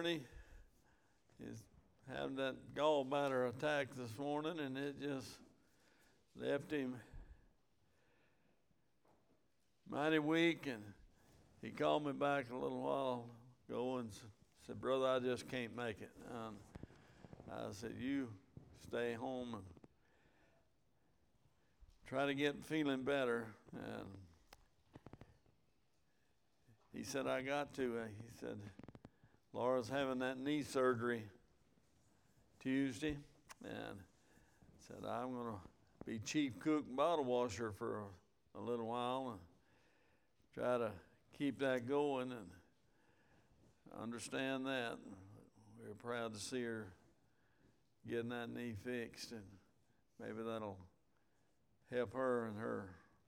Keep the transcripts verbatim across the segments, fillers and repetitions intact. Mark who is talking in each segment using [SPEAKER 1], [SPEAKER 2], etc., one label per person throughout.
[SPEAKER 1] Ernie is having that gallbladder attack this morning, and it just left him mighty weak. And he called me back a little while ago and said, "Brother, I just can't make it." And I said, "You stay home and try to get feeling better." And he said, "I got to." He said, "Laura's having that knee surgery Tuesday," and said, "I'm going to be chief cook and bottle washer for a, a little while and try to keep that going and understand that." We're proud to see her getting that knee fixed, and maybe that'll help her and her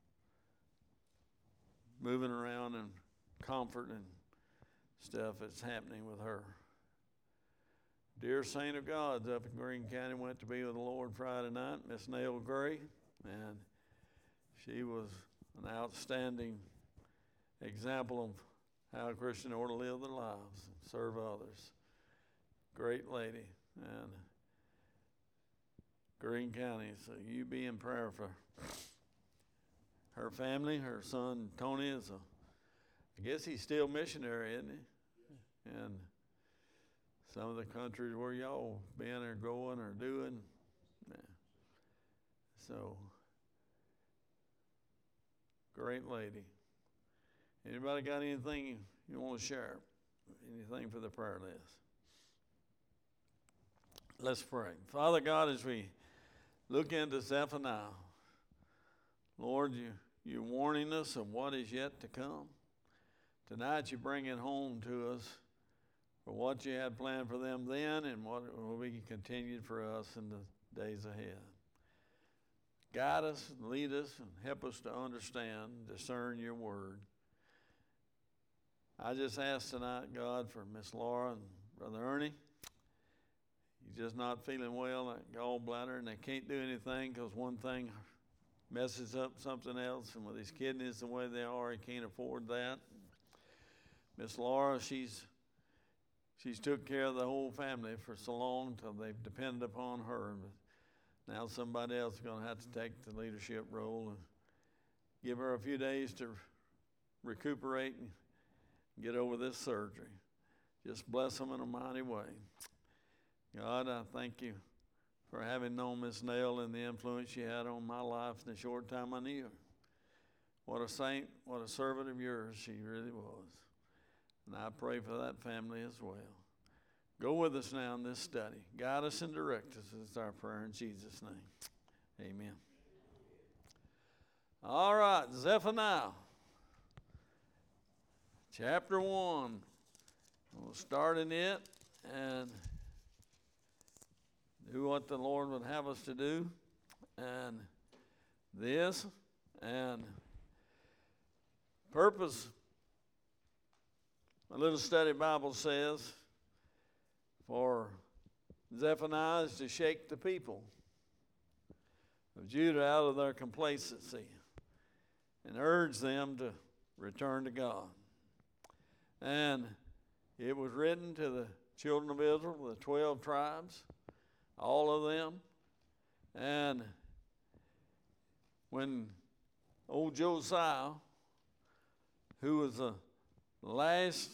[SPEAKER 1] moving around and comfort and stuff that's happening with her. Dear saint of God's up in Greene County went to be with the Lord Friday night, Miss Nell Gray, and she was an outstanding example of how a Christian ought to live their lives and serve others. Great lady. And Greene County, so you be in prayer for her family. Her son Tony is a, I guess he's still missionary, isn't he? And some of the countries where y'all been or going or doing. Yeah. So, great lady. Anybody got anything you want to share? Anything for the prayer list? Let's pray. Father God, as we look into Zephaniah, Lord, you, you're warning us of what is yet to come. Tonight you bring it home to us for what you had planned for them then and what will be continued for us in the days ahead. Guide us, lead us, and help us to understand, discern your word. I just ask tonight, God, for Miss Laura and Brother Ernie. He's just not feeling well, that gallbladder, and they can't do anything because one thing messes up something else, and with his kidneys the way they are, he can't afford that. Miss Laura, she's she's took care of the whole family for so long till they've depended upon her. But now somebody else is going to have to take the leadership role and give her a few days to recuperate and get over this surgery. Just bless them in a mighty way. God, I thank you for having known Miss Nell and the influence she had on my life in the short time I knew her. What a saint, what a servant of yours she really was. And I pray for that family as well. Go with us now in this study. Guide us and direct us is our prayer in Jesus' name. Amen. All right, Zephaniah, chapter one. We'll start in it and do what the Lord would have us to do. And this and purpose, a little study Bible says, for Zephaniah is to shake the people of Judah out of their complacency and urge them to return to God. And it was written to the children of Israel, the twelve tribes, all of them. And when old Josiah, who was the last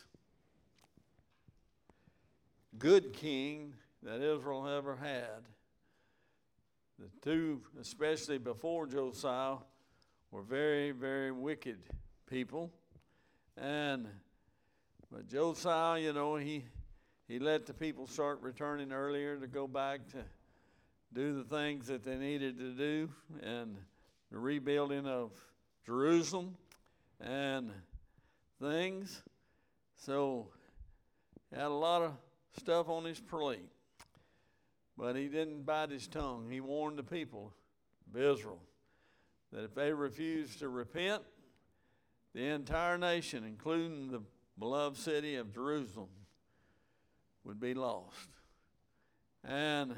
[SPEAKER 1] good king that Israel ever had, the two, especially before Josiah, were very, very wicked people. And but Josiah, you know, he he let the people start returning earlier to go back to do the things that they needed to do, and the rebuilding of Jerusalem and things. So he had a lot of stuff on his plate, but he didn't bite his tongue. He warned the people of Israel that if they refused to repent, the entire nation, including the beloved city of Jerusalem, would be lost. And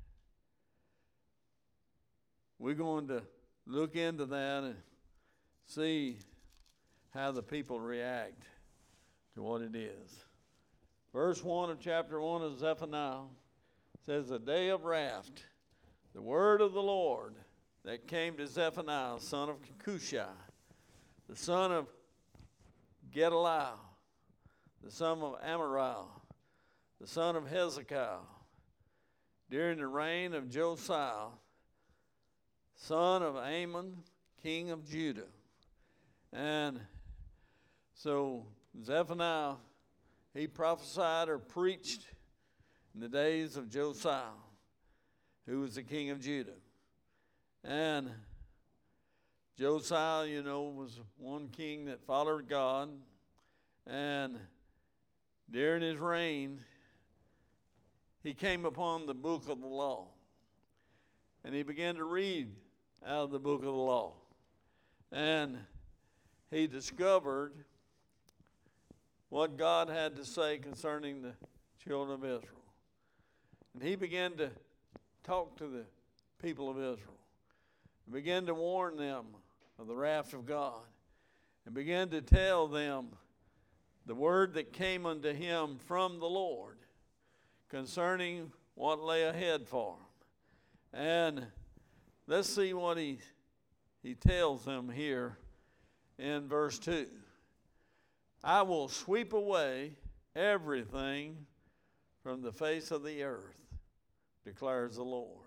[SPEAKER 1] we're going to look into that and see how the people react to what it is. Verse one of chapter one of Zephaniah says, "The day of wrath, the word of the Lord that came to Zephaniah, son of Cushai, the son of Gedaliah, the son of Amariah, the son of Hezekiah, during the reign of Josiah, son of Amon, king of Judah." And so Zephaniah, he prophesied or preached in the days of Josiah, who was the king of Judah. And Josiah, you know, was one king that followed God. And during his reign, he came upon the book of the law. And he began to read out of the book of the law. And he discovered what God had to say concerning the children of Israel. And he began to talk to the people of Israel, and began to warn them of the wrath of God, and began to tell them the word that came unto him from the Lord concerning what lay ahead for him. And let's see what he, he tells them here in verse two. "I will sweep away everything from the face of the earth, declares the Lord."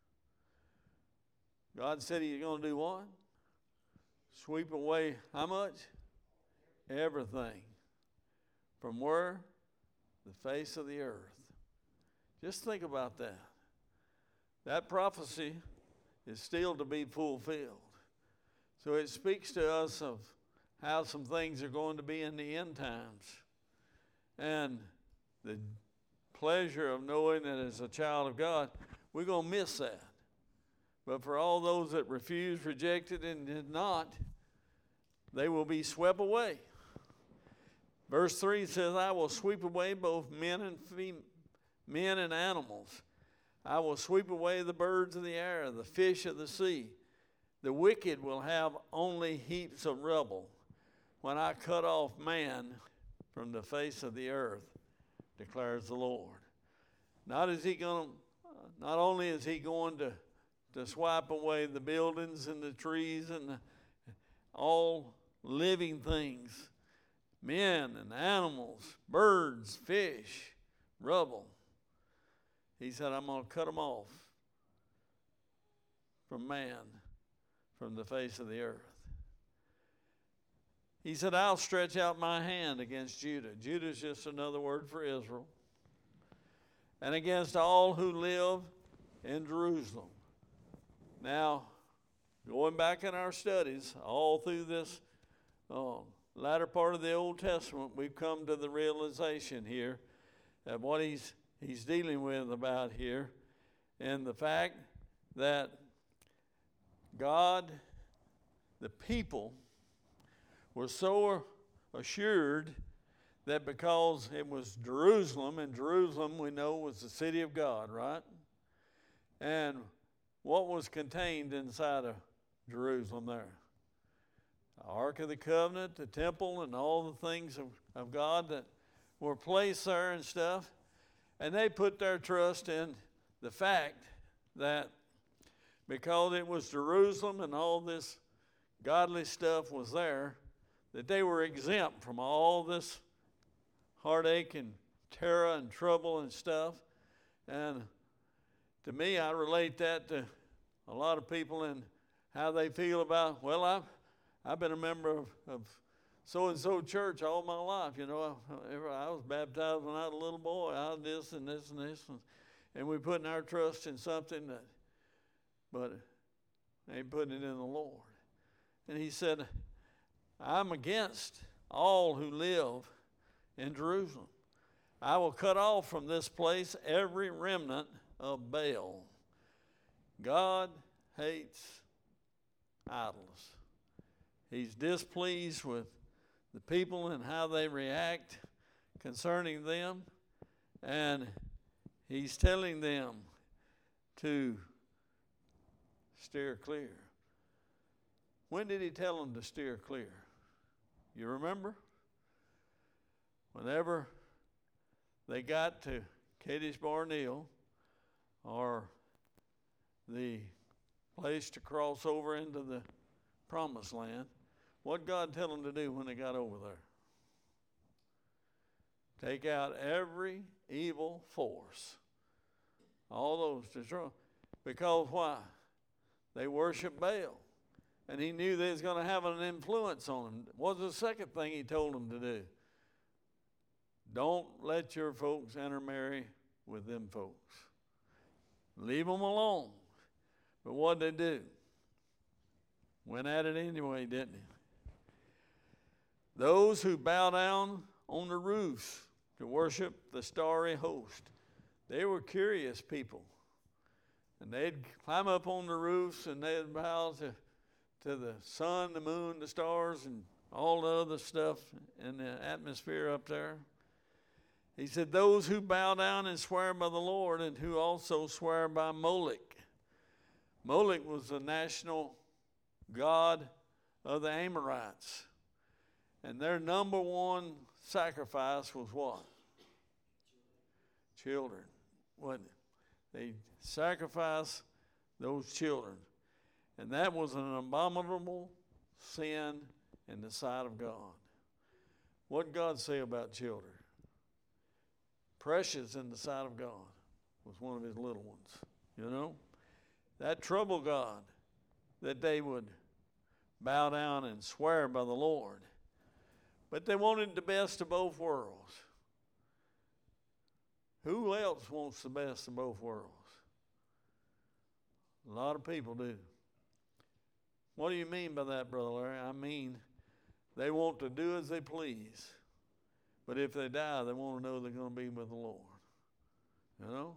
[SPEAKER 1] God said he's going to do what? Sweep away how much? Everything. From where? The face of the earth. Just think about that. That prophecy is still to be fulfilled. So it speaks to us of how some things are going to be in the end times. And the pleasure of knowing that as a child of God, we're going to miss that. But for all those that refused, rejected, and did not, they will be swept away. Verse three says, "I will sweep away both men and fem- men and animals. I will sweep away the birds of the air, the fish of the sea. The wicked will have only heaps of rubble when I cut off man from the face of the earth, declares the Lord." Not is he going to, not only is he going to, to swipe away the buildings and the trees and the, all living things, men and animals, birds, fish, rubble. He said, I'm going to cut them off from man, from the face of the earth. He said, I'll stretch out my hand against Judah. Judah is just another word for Israel. And against all who live in Jerusalem. Now, going back in our studies, all through this uh, latter part of the Old Testament, we've come to the realization here that what he's, he's dealing with about here, and the fact that God, the people, were so assured that because it was Jerusalem, and Jerusalem we know was the city of God, right? And what was contained inside of Jerusalem there? The Ark of the Covenant, the temple, and all the things of, of God that were placed there and stuff. And they put their trust in the fact that because it was Jerusalem and all this godly stuff was there, that they were exempt from all this heartache and terror and trouble and stuff. And to me, I relate that to a lot of people and how they feel about, well, I've, I've been a member of, of so-and-so church all my life. You know, I, I was baptized when I was a little boy. I was this and this and this. And, and we're putting our trust in something that, but ain't putting it in the Lord. And he said, I'm against all who live in Jerusalem. I will cut off from this place every remnant of Baal. God hates idols. He's displeased with the people and how they react concerning them. And he's telling them to steer clear. When did he tell them to steer clear? You remember? Whenever they got to Kadesh Barnea, or the place to cross over into the promised land, what God tell them to do when they got over there? Take out every evil force. All those destroy. Because why? They worship Baal. And he knew they was going to have an influence on them. What's the second thing he told them to do? Don't let your folks intermarry with them folks. Leave them alone. But what did they do? Went at it anyway, didn't they? Those who bow down on the roofs to worship the starry host, they were curious people. And they'd climb up on the roofs and they'd bow to, to the sun, the moon, the stars, and all the other stuff in the atmosphere up there. He said, those who bow down and swear by the Lord, and who also swear by Molech. Molech was the national god of the Amorites. And their number one sacrifice was what? Children, wasn't it? They sacrificed those children. And that was an abominable sin in the sight of God. What did God say about children? Precious in the sight of God was one of his little ones. You know? That troubled God, that they would bow down and swear by the Lord. But they wanted the best of both worlds. Who else wants the best of both worlds? A lot of people do. What do you mean by that, Brother Larry? I mean, they want to do as they please. But if they die, they want to know they're going to be with the Lord. You know?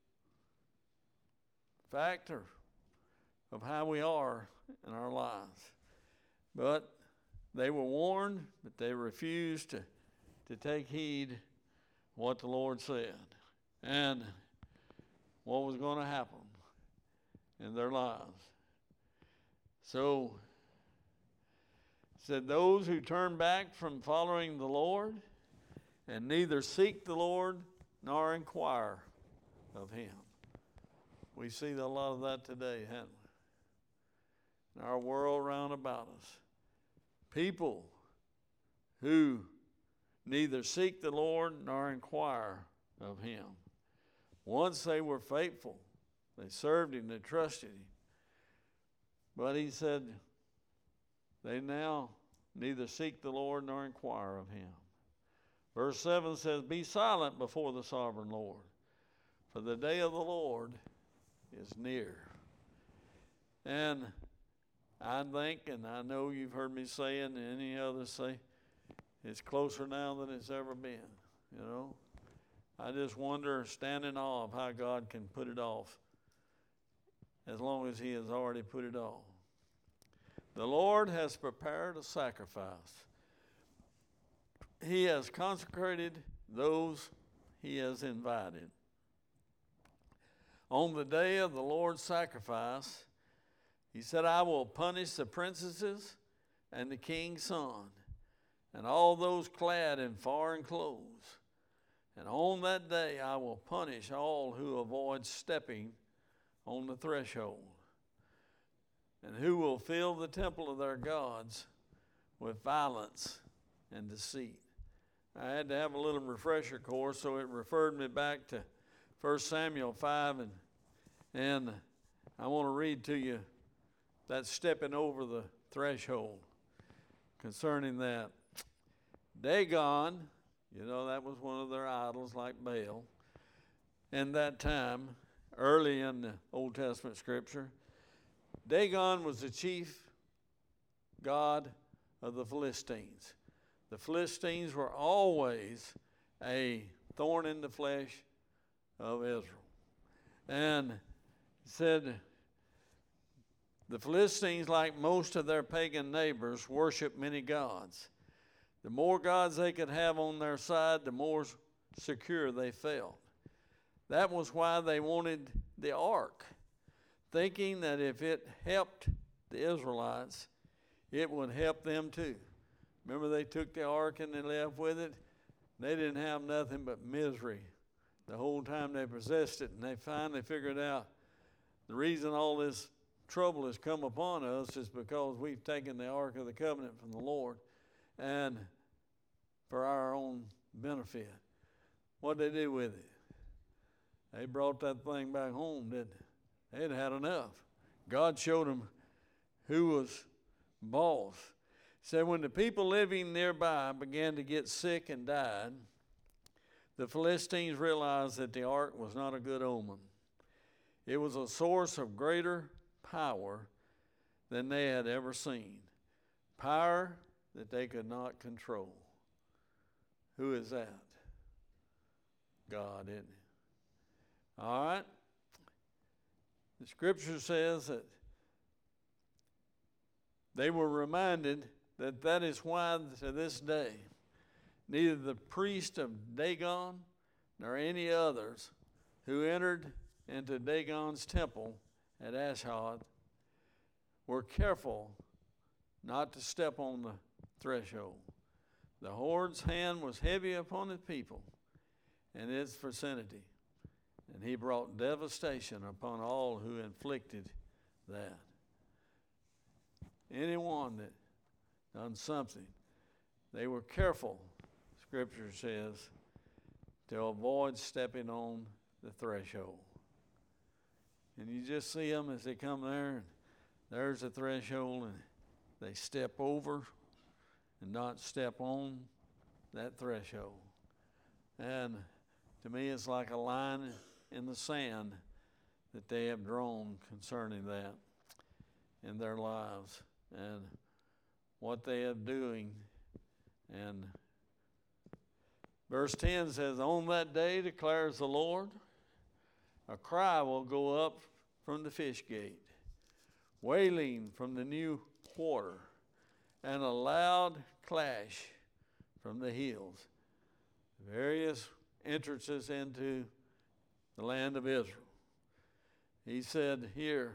[SPEAKER 1] Factor of how we are in our lives. But they were warned, but they refused to, to take heed what the Lord said and what was going to happen in their lives. So, it said, those who turn back from following the Lord and neither seek the Lord nor inquire of him. We see a lot of that today, haven't we? In our world round about us. People who neither seek the Lord nor inquire of him. Once they were faithful. They served him. They trusted him. But he said, they now neither seek the Lord nor inquire of him. Verse seven says, be silent before the sovereign Lord, for the day of the Lord is near. And I think, and I know you've heard me say it, and any others say, it's closer now than it's ever been, you know. I just wonder, stand in awe of how God can put it off as long as he has already put it off. The Lord has prepared a sacrifice. He has consecrated those he has invited. On the day of the Lord's sacrifice, he said, I will punish the princesses and the king's son, and all those clad in foreign clothes. And on that day I will punish all who avoid stepping on the threshold, and who will fill the temple of their gods with violence and deceit. I had to have a little refresher course, so it referred me back to First Samuel five, and, and I want to read to you that stepping over the threshold concerning that. Dagon, you know, that was one of their idols like Baal. In that time, early in the Old Testament scripture, Dagon was the chief god of the Philistines. The Philistines were always a thorn in the flesh of Israel. And it said, the Philistines, like most of their pagan neighbors, worshiped many gods. The more gods they could have on their side, the more secure they felt. That was why they wanted the ark, thinking that if it helped the Israelites, it would help them too. Remember, they took the ark and they left with it. They didn't have nothing but misery the whole time they possessed it. And they finally figured out the reason all this trouble has come upon us is because we've taken the Ark of the Covenant from the Lord and for our own benefit. What did they do with it? They brought that thing back home, didn't they? They'd had enough. God showed them who was boss. He said when the people living nearby began to get sick and died, the Philistines realized that the ark was not a good omen. It was a source of greater power than they had ever seen. Power that they could not control. Who is that? God, isn't it? All right. The scripture says that they were reminded that that is why to this day neither the priest of Dagon nor any others who entered into Dagon's temple at Ashdod were careful not to step on the threshold. The horde's hand was heavy upon the people and its vicinity, and he brought devastation upon all who inflicted that. Anyone that done something, they were careful, Scripture says, to avoid stepping on the threshold. And you just see them as they come there, and there's the threshold, and they step over and not step on that threshold. And to me, it's like a line in the sand that they have drawn concerning that in their lives and what they are doing. And verse ten says, on that day, declares the Lord, a cry will go up from the fish gate, wailing from the new quarter, and a loud clash from the hills. Various entrances into the land of Israel. He said here,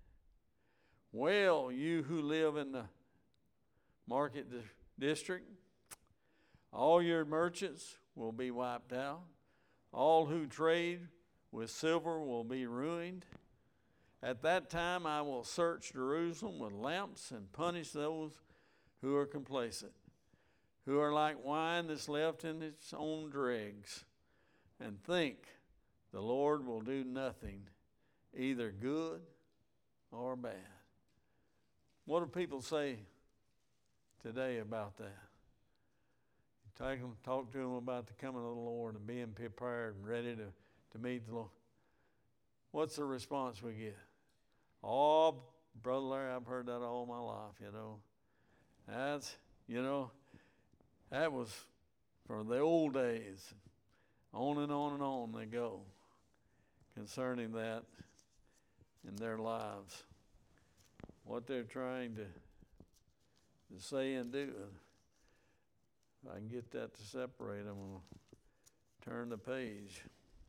[SPEAKER 1] wail, you who live in the market di- district. All your merchants will be wiped out. All who trade with silver will be ruined. At that time I will search Jerusalem with lamps and punish those who are complacent, who are like wine that's left in its own dregs, and think the Lord will do nothing, either good or bad. What do people say today about that? You take them, talk to them about the coming of the Lord and being prepared and ready to, to meet the Lord. What's the response we get? Oh, Brother Larry, I've heard that all my life, you know. That's, you know, that was for the old days. On and on and on they go concerning that in their lives. What they're trying to, to say and do. If I can get that to separate them, I'll turn the page.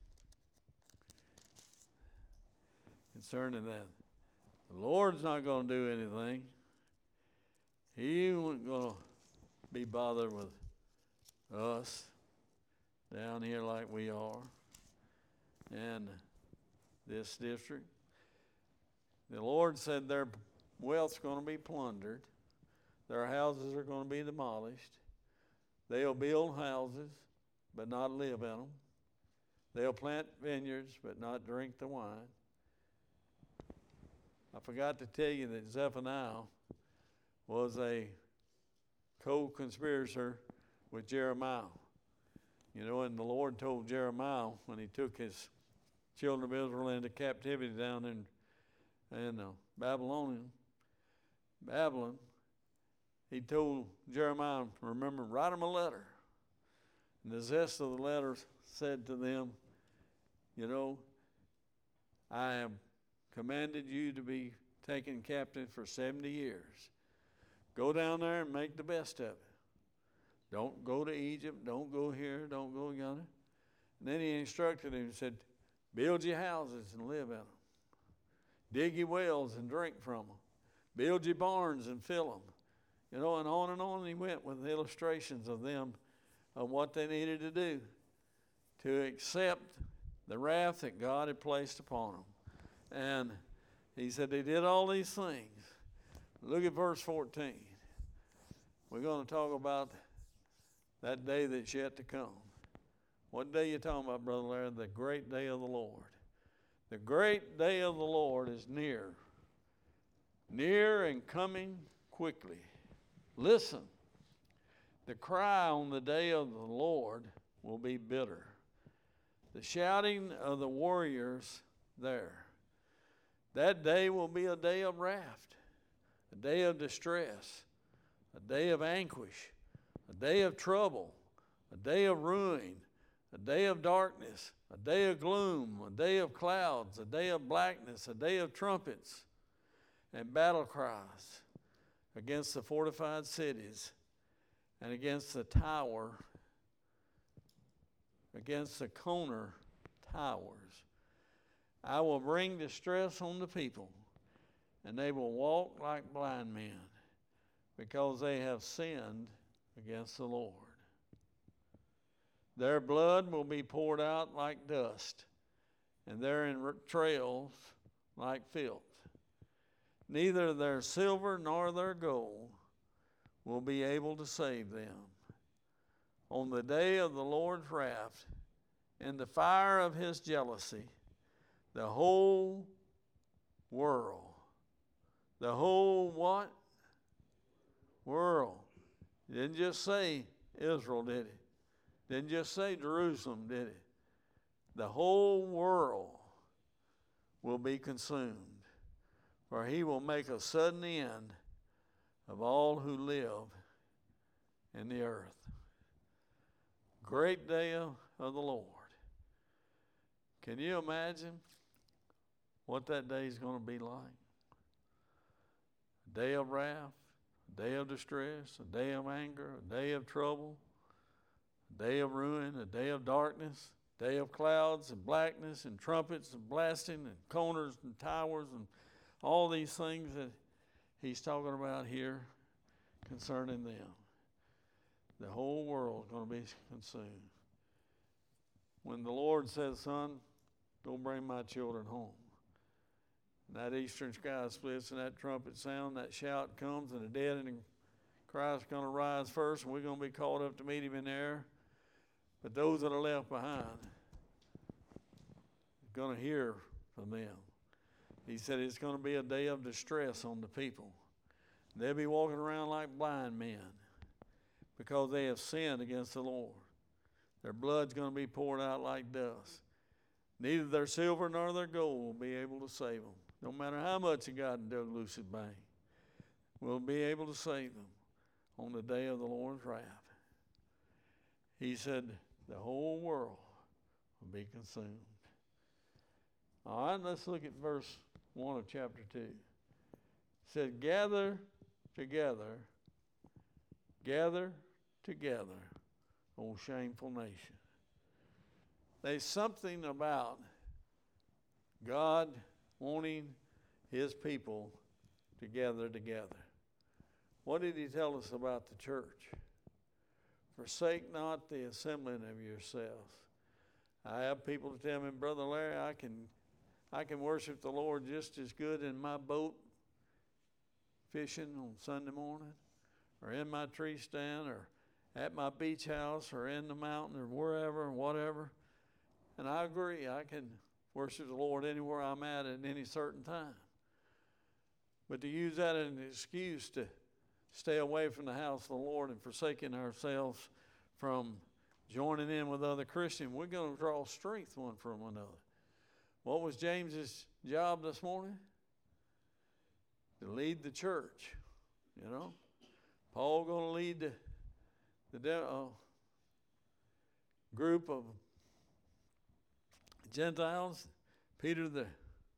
[SPEAKER 1] Concerning that. The Lord's not going to do anything. He ain't going to be bothered with us down here like we are in this district. The Lord said their wealth's going to be plundered. Their houses are going to be demolished. They'll build houses, but not live in them. They'll plant vineyards, but not drink the wine. I forgot to tell you that Zephaniah was a co-conspirator with Jeremiah. You know, and the Lord told Jeremiah when he took his children of Israel into captivity down in, in uh, Babylonian, Babylon, he told Jeremiah, remember, write them a letter. And the zest of the letter said to them, you know, I have commanded you to be taken captive for seventy years. Go down there and make the best of it. Don't go to Egypt. Don't go here. Don't go yonder. And then he instructed him and said, build your houses and live in them. Dig your wells and drink from them. Build your barns and fill them. You know, and on and on he went with illustrations of them of what they needed to do to accept the wrath that God had placed upon them. And he said they did all these things. Look at verse fourteen. We're going to talk about that day that's yet to come. What day you talking about, Brother Larry? The great day of the Lord. The great day of the Lord is near. Near and coming quickly. Listen, the cry on the day of the Lord will be bitter. The shouting of the warriors there. That day will be a day of wrath, a day of distress, a day of anguish, a day of trouble, a day of ruin, a day of darkness, a day of gloom, a day of clouds, a day of blackness, a day of trumpets and battle cries against the fortified cities and against the tower, against the corner towers. I will bring distress on the people, and they will walk like blind men, because they have sinned against the Lord. Their blood will be poured out like dust, and their entrails like filth. Neither their silver nor their gold will be able to save them. On the day of the Lord's wrath, in the fire of his jealousy, the whole world, the whole what? World. It didn't just say Israel, did it? Didn't just say Jerusalem, did it? The whole world will be consumed, for he will make a sudden end of all who live in the earth. Great day of, of the Lord. Can you imagine what that day is going to be like? A day of wrath, a day of distress, a day of anger, a day of trouble, a day of ruin, a day of darkness, a day of clouds and blackness and trumpets and blasting and corners and towers and all these things that he's talking about here concerning them. The whole world is going to be consumed. When the Lord says, son, go bring my children home. And that eastern sky splits and that trumpet sound, that shout comes, and the dead in Christ are going to rise first, and we're going to be called up to meet him in the air. But those that are left behind are going to hear from them. He said it's going to be a day of distress on the people. They'll be walking around like blind men because they have sinned against the Lord. Their blood's going to be poured out like dust. Neither their silver nor their gold will be able to save them. No matter how much God and dug loose at bank, will be able to save them on the day of the Lord's wrath. He said the whole world will be consumed. All right, let's look at verse one of chapter two. It said, gather together, gather together, O shameful nation. There's something about God wanting his people to gather together. What did he tell us about the church? Forsake not the assembling of yourselves. I have people to tell me, Brother Larry, I can I can worship the Lord just as good in my boat fishing on Sunday morning, or in my tree stand, or at my beach house, or in the mountain, or wherever, whatever. And I agree, I can worship the Lord anywhere I'm at at any certain time. But to use that as an excuse to stay away from the house of the Lord and forsaking ourselves from joining in with other Christians, we're going to draw strength one from another. What was James's job this morning? To lead the church, you know. Paul going to lead the, the de- uh, group of Gentiles. Peter the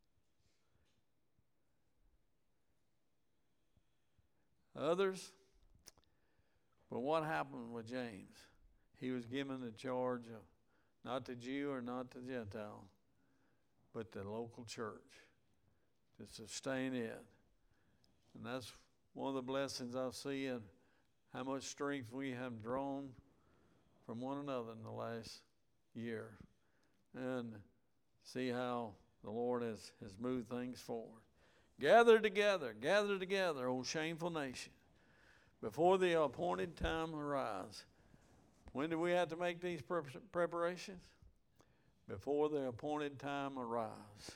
[SPEAKER 1] others. But what happened with James? He was given the charge of not the Jew or not the Gentile, but the local church to sustain it. And that's one of the blessings I see in how much strength we have drawn from one another in the last year and see how the Lord has, has moved things forward. Gather together, gather together, O shameful nation, before the appointed time arise. When do we have to make these preparations? Before the appointed time arise.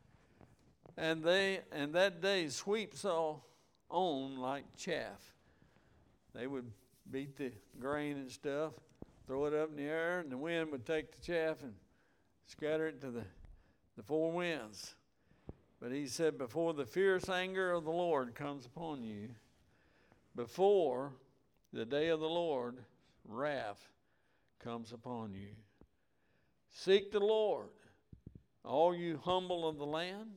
[SPEAKER 1] And they and that day sweeps all on like chaff. They would beat the grain and stuff, throw it up in the air, and the wind would take the chaff and scatter it to the, the four winds. But he said, before the fierce anger of the Lord comes upon you, before the day of the Lord, wrath comes upon you. Seek the Lord, all you humble of the land,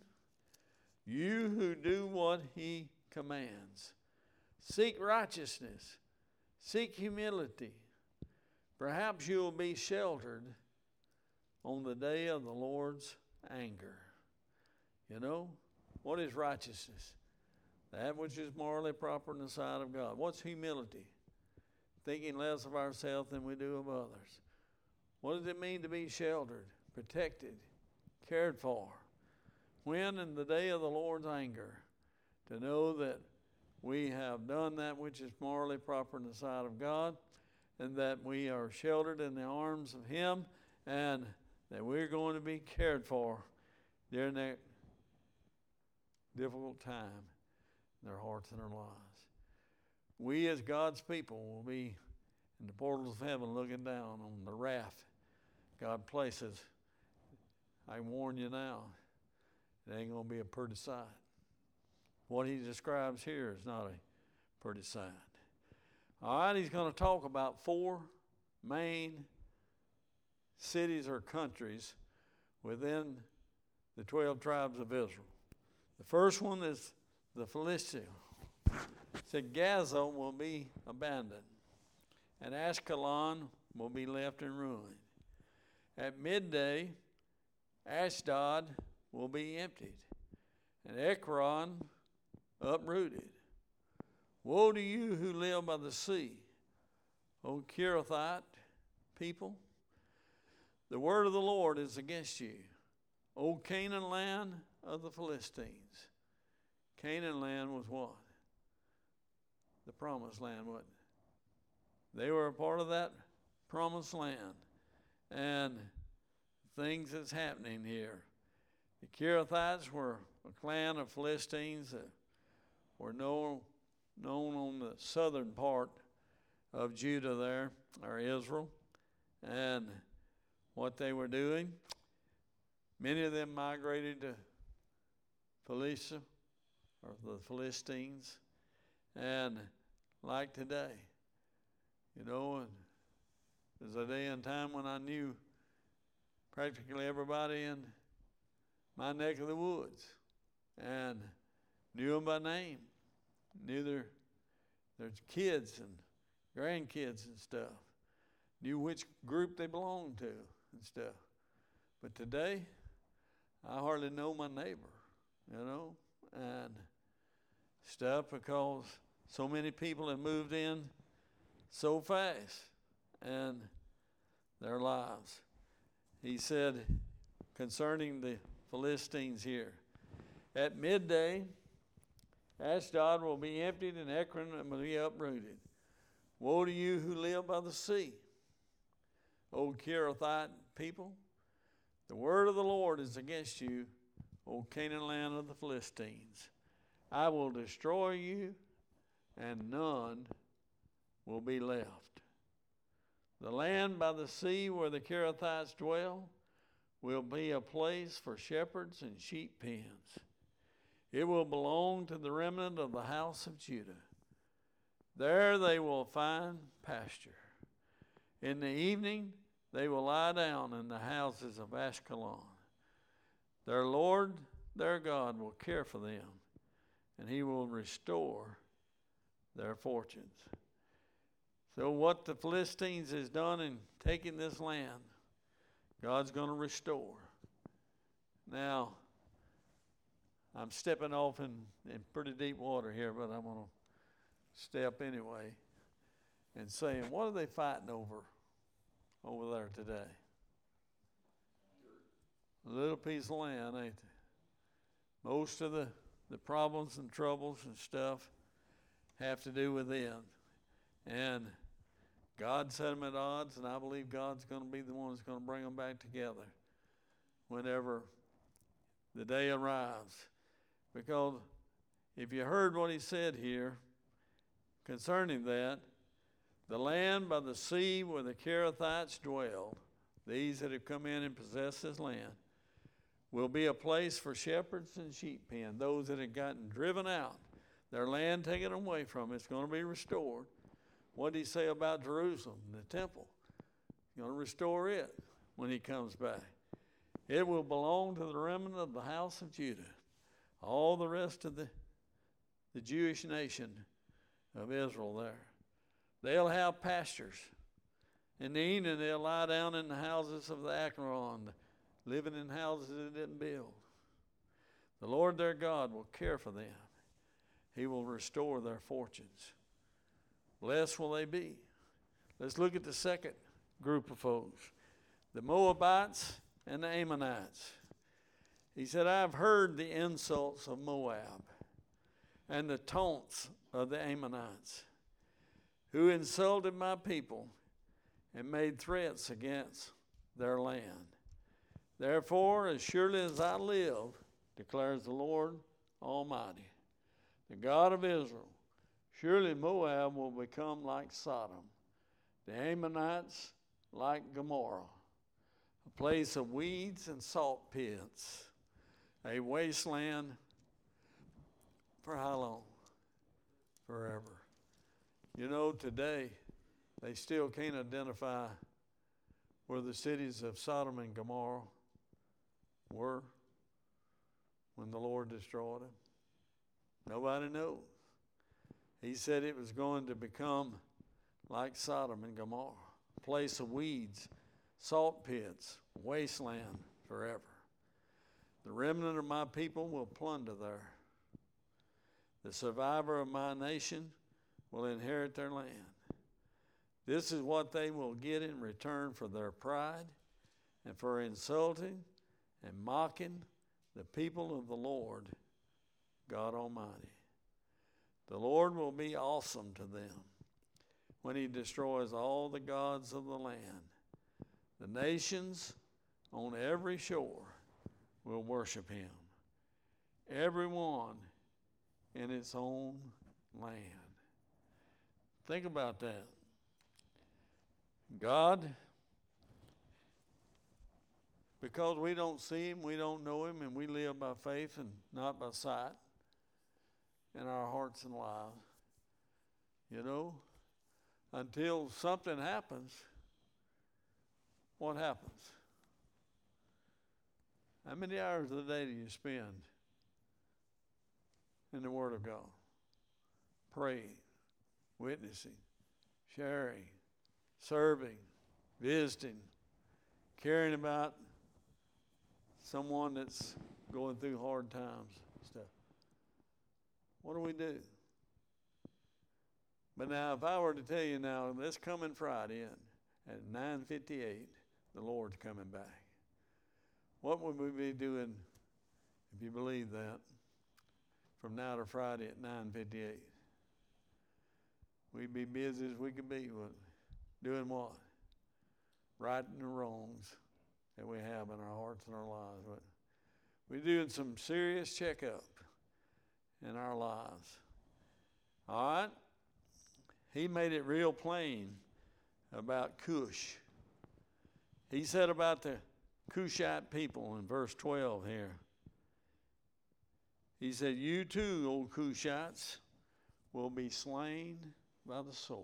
[SPEAKER 1] you who do what he commands. Seek righteousness, seek humility. Perhaps you will be sheltered on the day of the Lord's anger. You know, what is righteousness? That which is morally proper in the sight of God. What's humility? Thinking less of ourselves than we do of others. What does it mean to be sheltered, protected, cared for? When in the day of the Lord's anger, to know that we have done that which is morally proper in the sight of God, and that we are sheltered in the arms of him, and that we're going to be cared for during that difficult time in their hearts and their lives. We as God's people will be in the portals of heaven looking down on the wrath God places. I warn you now, it ain't going to be a pretty sight. What he describes here is not a pretty sight. All right, he's going to talk about four main cities or countries within the twelve tribes of Israel. The first one is the Philistia. It said Gaza will be abandoned, and Ashkelon will be left in ruin. At midday, Ashdod will be emptied, and Ekron uprooted. Woe to you who live by the sea, O Kirathite people. The word of the Lord is against you, O Canaan land of the Philistines. Canaan land was what? The promised land, wasn't it? They were a part of that promised land. And things that's happening here. The Kirathites were a clan of Philistines that were known, known on the southern part of Judah there, or Israel. And what they were doing, many of them migrated to Philistia, or the Philistines. And like today, you know, and there's a day and time when I knew practically everybody in my neck of the woods and knew them by name, knew their, their kids and grandkids and stuff, knew which group they belonged to and stuff. But today, I hardly know my neighbor, you know, and stuff because so many people have moved in so fast and their lives. He said concerning the Philistines here, at midday, Ashdod will be emptied and Ekron will be uprooted. Woe to you who live by the sea, O Kirathite people. The word of the Lord is against you, O Canaan land of the Philistines. I will destroy you, and none will be left. The land by the sea where the Kirathites dwell will be a place for shepherds and sheep pens. It will belong to the remnant of the house of Judah. There they will find pasture. In the evening they will lie down in the houses of Ashkelon. Their Lord, their God, will care for them, and he will restore their fortunes. So what the Philistines has done in taking this land, God's going to restore. Now, I'm stepping off in, in pretty deep water here, but I'm going to step anyway and saying, what are they fighting over over there today? A little piece of land, ain't it? Most of the, the problems and troubles and stuff have to do with them. And God set them at odds, and I believe God's going to be the one that's going to bring them back together whenever the day arrives. Because if you heard what he said here concerning that, the land by the sea where the Kerethites dwelled, these that have come in and possessed this land, will be a place for shepherds and sheep pen. Those that have gotten driven out, their land taken away from them, it's going to be restored. What did he say about Jerusalem, the temple? He's going to restore it when he comes back. It will belong to the remnant of the house of Judah. All the rest of the, the Jewish nation of Israel there. They'll have pastures. In the evening, they'll lie down in the houses of the Acheron, living in houses they didn't build. The Lord their God will care for them. He will restore their fortunes. Blessed will they be. Let's look at the second group of folks, the Moabites and the Ammonites. He said, I've heard the insults of Moab and the taunts of the Ammonites, who insulted my people and made threats against their land. Therefore, as surely as I live, declares the Lord Almighty, the God of Israel, surely Moab will become like Sodom, the Ammonites like Gomorrah, a place of weeds and salt pits, a wasteland for how long? Forever. You know, today, they still can't identify where the cities of Sodom and Gomorrah were when the Lord destroyed them. Nobody knows. He said it was going to become like Sodom and Gomorrah, a place of weeds, salt pits, wasteland forever. The remnant of my people will plunder there. The survivor of my nation will inherit their land. This is what they will get in return for their pride and for insulting and mocking the people of the Lord God Almighty. The Lord will be awesome to them when he destroys all the gods of the land. The nations on every shore will worship him, everyone in its own land. Think about that. God, because we don't see him, we don't know him, and we live by faith and not by sight in our hearts and lives, you know, until something happens, what happens? How many hours of the day do you spend in the Word of God? Praying, witnessing, sharing, serving, visiting, caring about someone that's going through hard times and stuff. What do we do? But now, if I were to tell you now, this coming Friday at nine fifty-eight, the Lord's coming back. What would we be doing if you believe that from now to Friday at nine fifty-eight? We'd be busy as we could be, but doing what? Righting the wrongs that we have in our hearts and our lives. But we're doing some serious checkup in our lives. All right? He made it real plain about Cush. He said about the Cushite people in verse twelve here. He said, you too, O Cushites, will be slain by the sword.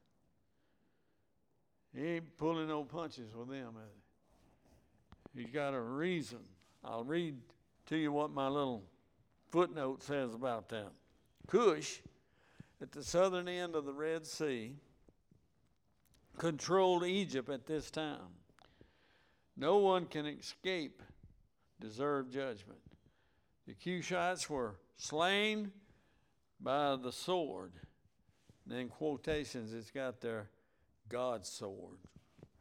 [SPEAKER 1] He ain't pulling no punches with them, is he? He's got a reason. I'll read to you what my little footnote says about that. Cush, at the southern end of the Red Sea, controlled Egypt at this time. No one can escape deserved judgment. The Cushites were slain by the sword. And in quotations, it's got their God's sword.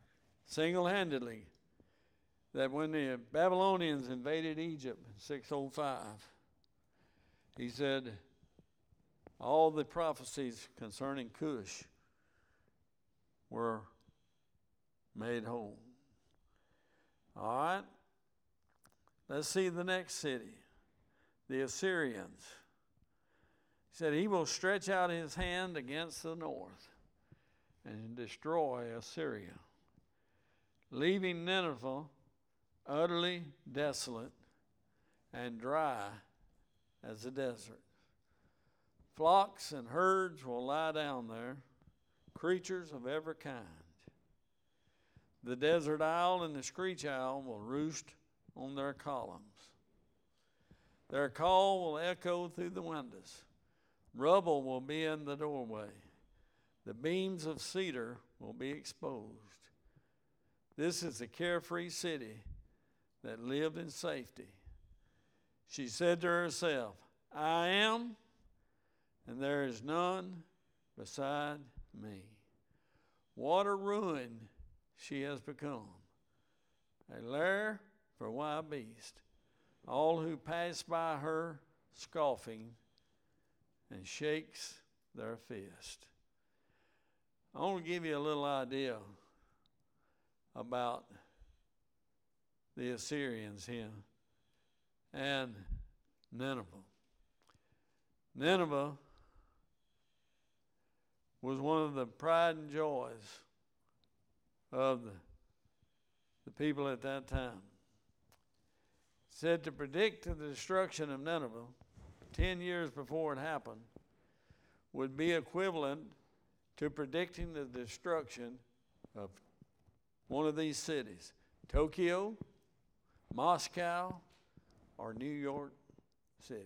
[SPEAKER 1] single-handedly, that when the Babylonians invaded Egypt in six oh five, he said all the prophecies concerning Cush were made whole. All right, let's see the next city, the Assyrians. He said he will stretch out his hand against the north and destroy Assyria, leaving Nineveh utterly desolate and dry as a desert. Flocks and herds will lie down there, creatures of every kind. The desert owl and the screech owl will roost on their columns. Their call will echo through the windows. Rubble will be in the doorway. The beams of cedar will be exposed. This is the carefree city that lived in safety. She said to herself, I am, and there is none beside me. What a ruin she has become, a lair for wild beasts, all who pass by her scoffing and shakes their fist. I want to give you a little idea about the Assyrians here and Nineveh. Nineveh was one of the pride and joys of the, the people at that time. It said to predict the destruction of Nineveh ten years before it happened would be equivalent to predicting the destruction of one of these cities, Tokyo, Moscow, or New York City.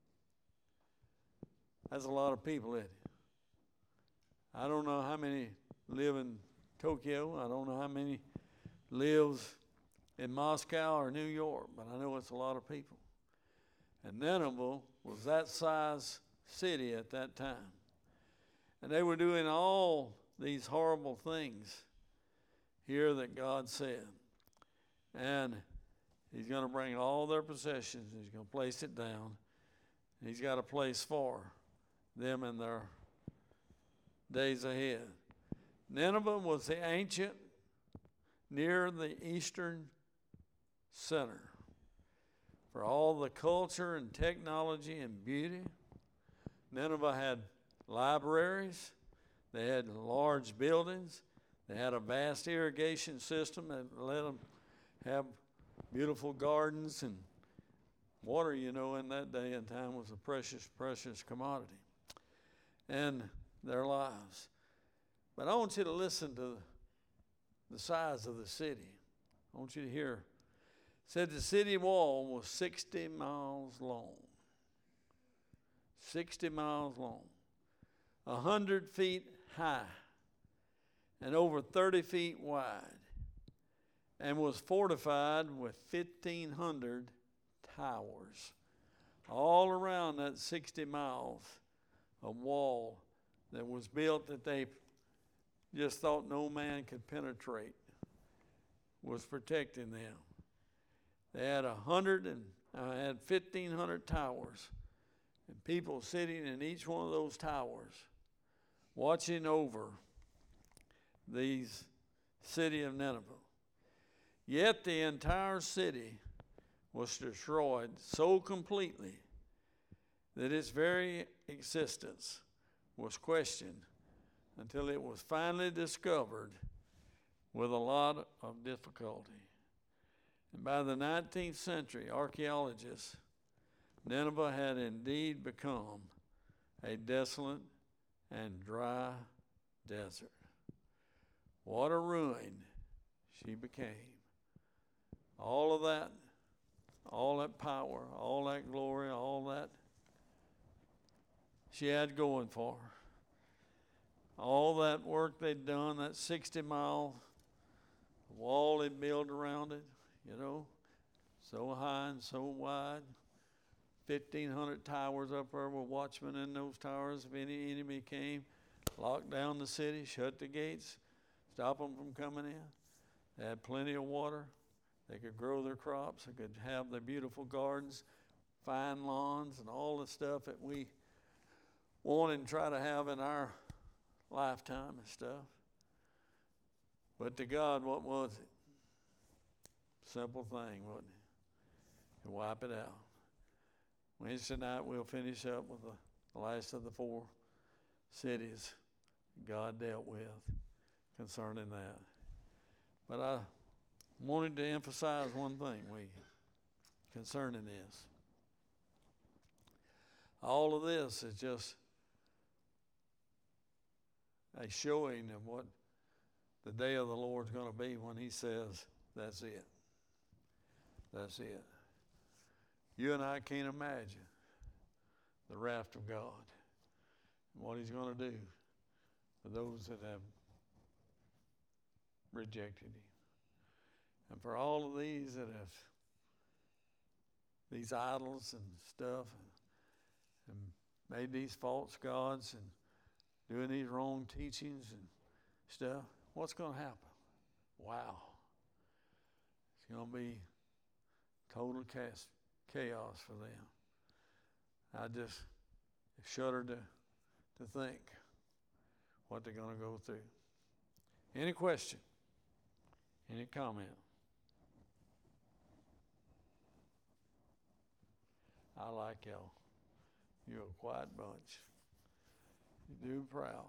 [SPEAKER 1] That's a lot of people in it. I don't know how many live in Tokyo. I don't know how many lives in Moscow or New York, but I know it's a lot of people. And Nineveh was that size city at that time. And they were doing all these horrible things here that God said. And he's going to bring all their possessions, he's going to place it down. He's got a place for them in their days ahead. Nineveh was the ancient, near the eastern center for all the culture and technology and beauty. Nineveh had libraries, they had large buildings, they had a vast irrigation system that let them have beautiful gardens, and water, you know, in that day and time was a precious, precious commodity. And their lives. But I want you to listen to the size of the city. I want you to hear. It said the city wall was sixty miles long. sixty miles long. one hundred feet high and over thirty feet wide, and was fortified with fifteen hundred towers all around that sixty miles of wall that was built that they just thought no man could penetrate, was protecting them. They had a hundred and uh, had fifteen hundred towers, and people sitting in each one of those towers, watching over these city of Nineveh. Yet the entire city was destroyed so completely that its very existence was questioned until it was finally discovered with a lot of difficulty. And by the nineteenth century, archaeologists, Nineveh had indeed become a desolate and dry desert. What a ruin she became. All of that, all that power, all that glory, all that she had going for her. All that work they'd done, that sixty mile wall they built around it, you know, so high and so wide. fifteen hundred towers up there with watchmen in those towers. If any enemy came, locked down the city, shut the gates, stop them from coming in. They had plenty of water. They could grow their crops. They could have their beautiful gardens, fine lawns, and all the stuff that we want and try to have in our lifetime and stuff. But to God, what was it? Simple thing, wasn't it? To wipe it out. Wednesday night we'll finish up with the, the last of the four cities God dealt with concerning that. But I wanted to emphasize one thing we concerning this. All of this is just a showing of what the day of the Lord's going to be when he says, that's it. That's it. You and I can't imagine the wrath of God and what he's going to do for those that have rejected him. And for all of these that have these idols and stuff and, and made these false gods and doing these wrong teachings and stuff, what's going to happen? Wow. It's going to be total chaos for them. I just shudder to, to think what they're going to go through. Any question? Any comment? I like y'all. You're a quiet bunch. You do proud.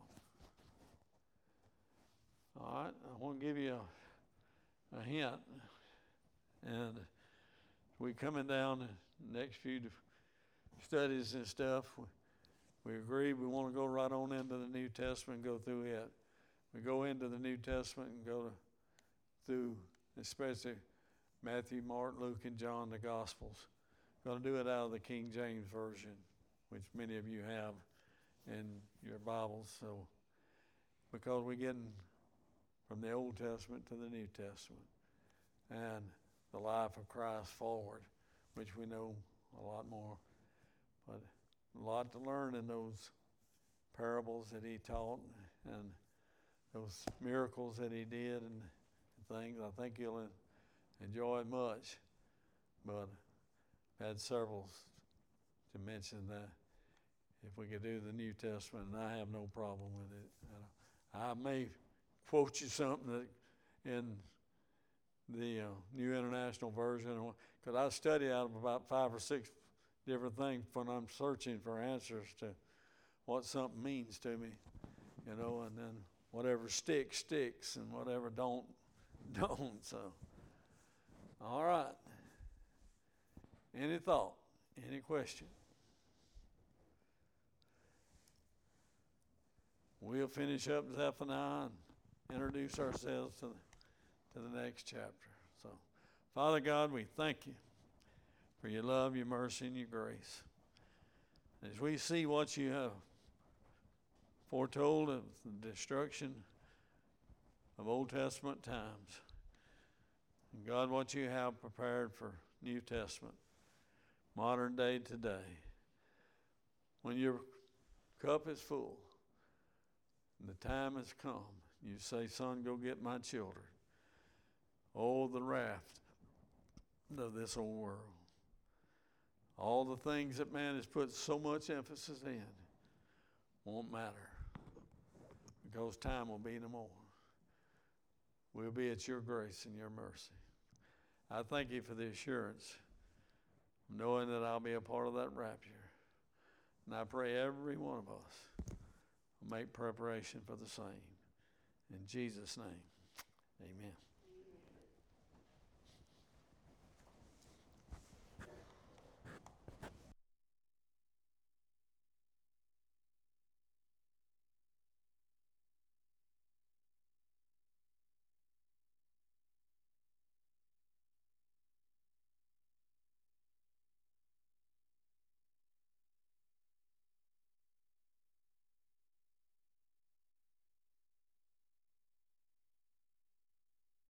[SPEAKER 1] All right, I want to give you a, a hint. And we coming down the next few studies and stuff. We, we agree we want to go right on into the New Testament and go through it. We go into the New Testament and go to, through, especially Matthew, Mark, Luke, and John, the Gospels. Going to do it out of the King James Version, which many of you have in your Bibles. So, because we're getting from the Old Testament to the New Testament and the life of Christ forward, which we know a lot more, but a lot to learn in those parables that he taught and those miracles that he did and things. I think you'll enjoy it much, but I've had several to mention that if we could do the New Testament, and I have no problem with it. I may quote you something that in the uh, New International Version, because I study out of about five or six different things when I'm searching for answers to what something means to me, you know, and then whatever sticks, sticks, and whatever don't, don't. So, all right. Any thought? Any question? We'll finish up Zephaniah and introduce ourselves to the, to the next chapter. So, Father God, we thank you for your love, your mercy, and your grace. As we see what you have foretold of the destruction of Old Testament times, and God, what you have prepared for New Testament, modern day today, when your cup is full, and the time has come, you say, son, go get my children. Oh, the wrath of this old world. All the things that man has put so much emphasis in won't matter, because time will be no more. We'll be at your grace and your mercy. I thank you for the assurance, knowing that I'll be a part of that rapture. And I pray every one of us will make preparation for the same. In Jesus' name, amen.